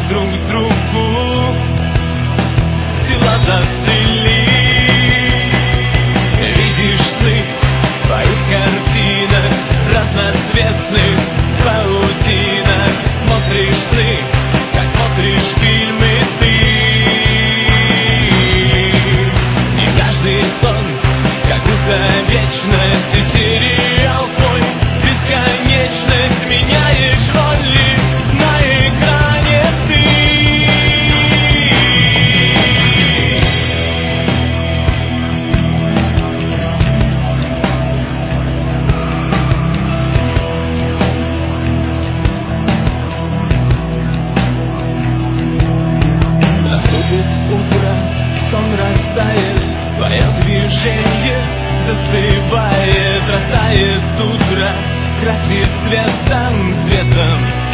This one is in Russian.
друг другу, тела застыли. Видишь сны в своих картинах, разноцветных паутинах. Смотришь сны, как смотришь фильмы ты. И каждый сон, как будто вечность, и сериал твой бесконечность. Меняешь роли на экране ты. Наступит утро, сон растает, твое движение застывает, растает утро, красит светом, светом.